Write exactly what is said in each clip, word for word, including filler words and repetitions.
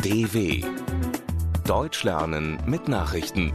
D W Deutsch lernen mit Nachrichten.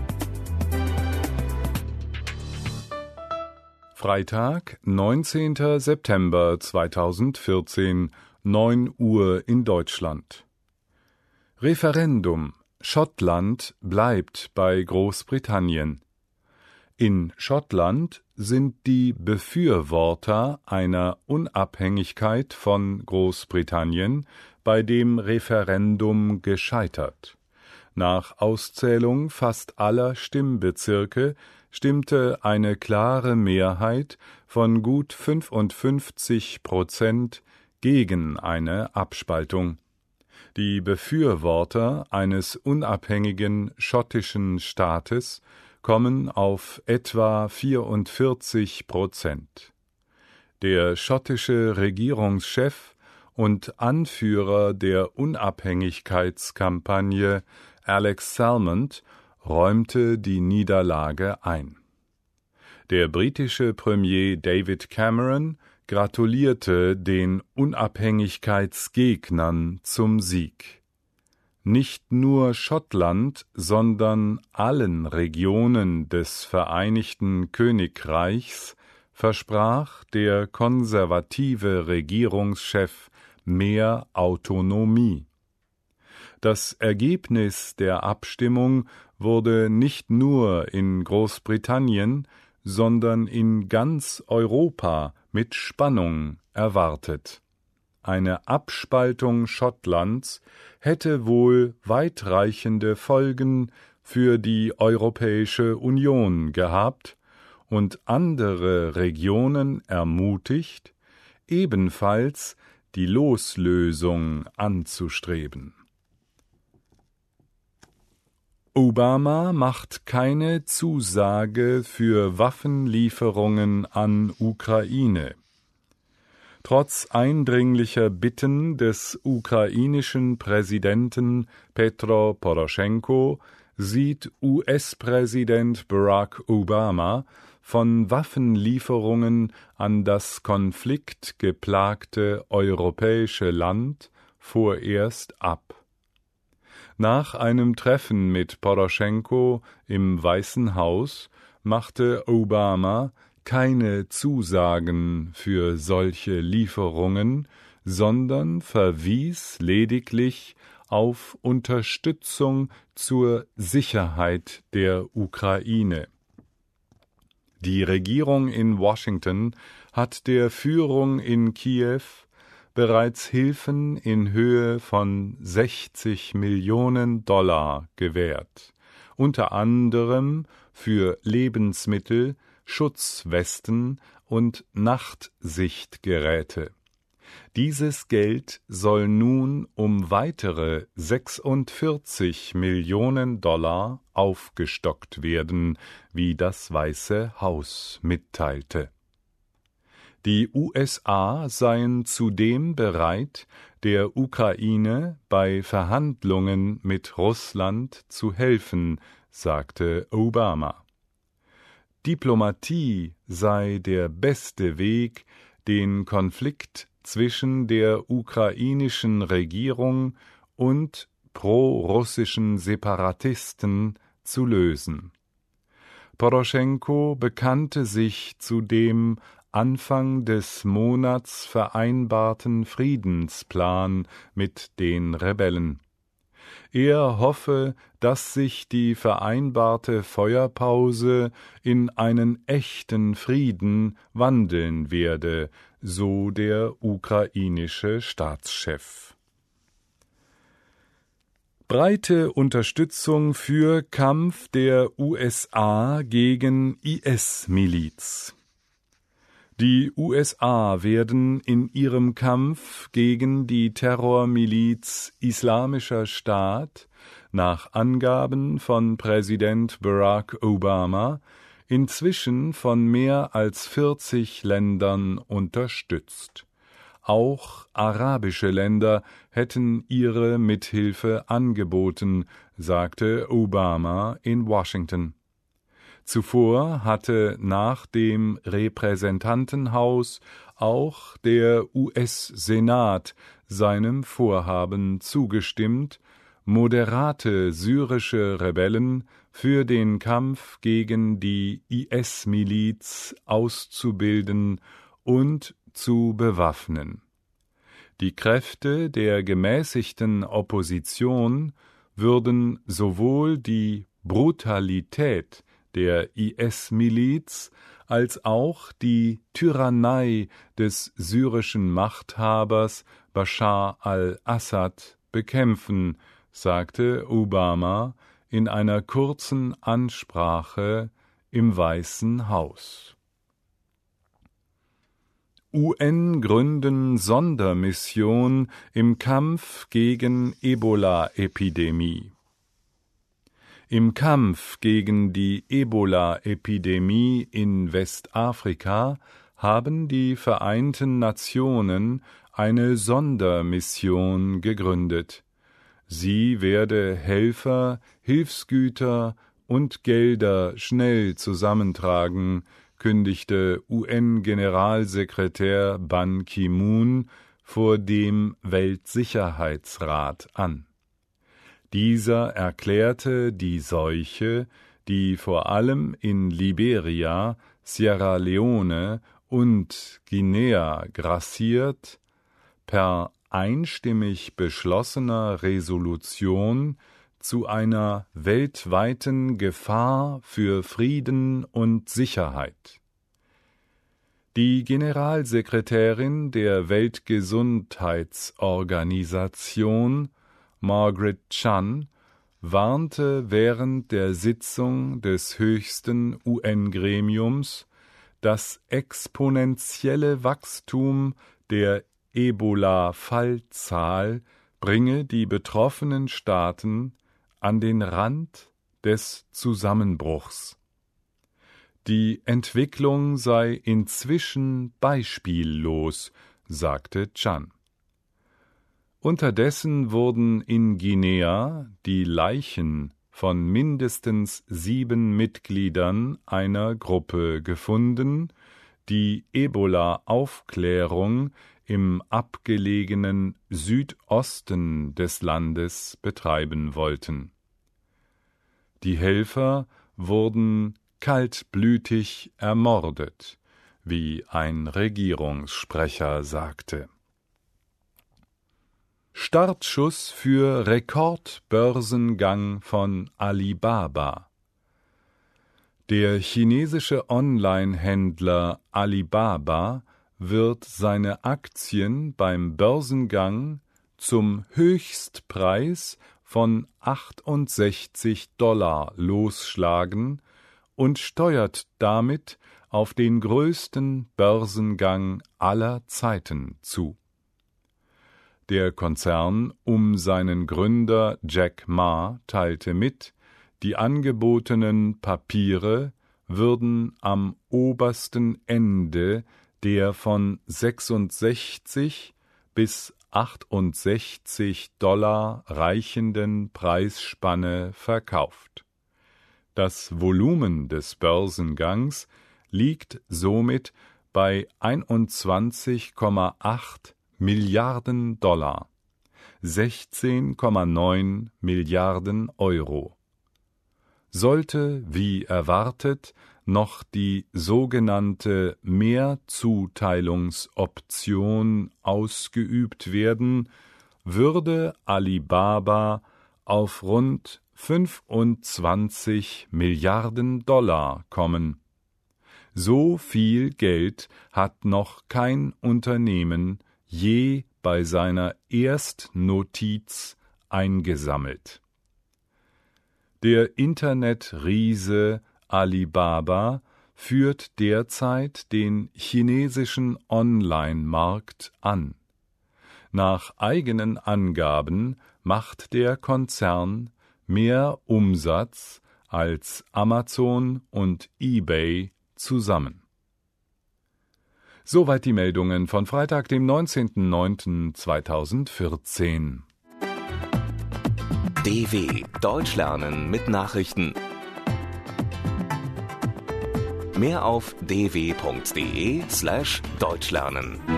Freitag, neunzehnter September zweitausendvierzehn, neun Uhr in Deutschland. Referendum: Schottland bleibt bei Großbritannien. In Schottland sind die Befürworter einer Unabhängigkeit von Großbritannien bei dem Referendum gescheitert. Nach Auszählung fast aller Stimmbezirke stimmte eine klare Mehrheit von gut fünfundfünfzig Prozent gegen eine Abspaltung. Die Befürworter eines unabhängigen schottischen Staates kommen auf etwa vierundvierzig Prozent. Der schottische Regierungschef und Anführer der Unabhängigkeitskampagne Alex Salmond räumte die Niederlage ein. Der britische Premier David Cameron gratulierte den Unabhängigkeitsgegnern zum Sieg. Nicht nur Schottland, sondern allen Regionen des Vereinigten Königreichs versprach der konservative Regierungschef mehr Autonomie. Das Ergebnis der Abstimmung wurde nicht nur in Großbritannien, sondern in ganz Europa mit Spannung erwartet. Eine Abspaltung Schottlands hätte wohl weitreichende Folgen für die Europäische Union gehabt und andere Regionen ermutigt, ebenfalls die Loslösung anzustreben. Obama macht keine Zusage für Waffenlieferungen an Ukraine. Trotz eindringlicher Bitten des ukrainischen Präsidenten Petro Poroschenko sieht U S-Präsident Barack Obama von Waffenlieferungen an das konfliktgeplagte europäische Land vorerst ab. Nach einem Treffen mit Poroschenko im Weißen Haus machte Obama keine Zusagen für solche Lieferungen, sondern verwies lediglich auf Unterstützung zur Sicherheit der Ukraine. Die Regierung in Washington hat der Führung in Kiew bereits Hilfen in Höhe von sechzig Millionen Dollar gewährt, unter anderem für Lebensmittel, Schutzwesten und Nachtsichtgeräte. Dieses Geld soll nun um weitere sechsundvierzig Millionen Dollar aufgestockt werden, wie das Weiße Haus mitteilte. Die U S A seien zudem bereit, der Ukraine bei Verhandlungen mit Russland zu helfen, sagte Obama. Diplomatie sei der beste Weg, den Konflikt zwischen der ukrainischen Regierung und pro-russischen Separatisten zu lösen. Poroschenko bekannte sich zu dem Anfang des Monats vereinbarten Friedensplan mit den Rebellen. Er hoffe, dass sich die vereinbarte Feuerpause in einen echten Frieden wandeln werde, so der ukrainische Staatschef. Breite Unterstützung für Kampf der U S A gegen I S-Miliz. Die U S A werden in ihrem Kampf gegen die Terrormiliz Islamischer Staat nach Angaben von Präsident Barack Obama inzwischen von mehr als vierzig Ländern unterstützt. Auch arabische Länder hätten ihre Mithilfe angeboten, sagte Obama in Washington. Zuvor hatte nach dem Repräsentantenhaus auch der U S-Senat seinem Vorhaben zugestimmt, moderate syrische Rebellen für den Kampf gegen die I S-Miliz auszubilden und zu bewaffnen. Die Kräfte der gemäßigten Opposition würden sowohl die Brutalität der I S-Miliz als auch die Tyrannei des syrischen Machthabers Bashar al-Assad bekämpfen, sagte Obama in einer kurzen Ansprache im Weißen Haus. U N gründen Sondermission im Kampf gegen Ebola-Epidemie. Im Kampf gegen die Ebola-Epidemie in Westafrika haben die Vereinten Nationen eine Sondermission gegründet. Sie werde Helfer, Hilfsgüter und Gelder schnell zusammentragen, kündigte U N-Generalsekretär Ban Ki-moon vor dem Weltsicherheitsrat an. Dieser erklärte die Seuche, die vor allem in Liberia, Sierra Leone und Guinea grassiert, per einstimmig beschlossener Resolution zu einer weltweiten Gefahr für Frieden und Sicherheit. Die Generalsekretärin der Weltgesundheitsorganisation, Margaret Chan, warnte während der Sitzung des höchsten U N-Gremiums, das exponentielle Wachstum der Ebola-Fallzahl bringe die betroffenen Staaten an den Rand des Zusammenbruchs. Die Entwicklung sei inzwischen beispiellos, sagte Chan. Unterdessen wurden in Guinea die Leichen von mindestens sieben Mitgliedern einer Gruppe gefunden, die Ebola-Aufklärung im abgelegenen Südosten des Landes betreiben wollten. Die Helfer wurden kaltblütig ermordet, wie ein Regierungssprecher sagte. Startschuss für Rekordbörsengang von Alibaba. Der chinesische Online-Händler Alibaba wird seine Aktien beim Börsengang zum Höchstpreis von achtundsechzig Dollar losschlagen und steuert damit auf den größten Börsengang aller Zeiten zu. Der Konzern um seinen Gründer Jack Ma teilte mit, die angebotenen Papiere würden am obersten Ende der von sechsundsechzig bis achtundsechzig Dollar reichenden Preisspanne verkauft. Das Volumen des Börsengangs liegt somit bei einundzwanzig Komma acht Milliarden Dollar, sechzehn Komma neun Milliarden Euro. Sollte, wie erwartet, noch die sogenannte Mehrzuteilungsoption ausgeübt werden, würde Alibaba auf rund fünfundzwanzig Milliarden Dollar kommen. So viel Geld hat noch kein Unternehmen je bei seiner Erstnotiz eingesammelt. Der Internetriese Alibaba führt derzeit den chinesischen Online-Markt an. Nach eigenen Angaben macht der Konzern mehr Umsatz als Amazon und eBay zusammen. Soweit die Meldungen von Freitag, dem neunzehnten neunten zweitausendvierzehn. D W Deutsch lernen mit Nachrichten. Mehr auf d w punkt d e slash deutsch lernen.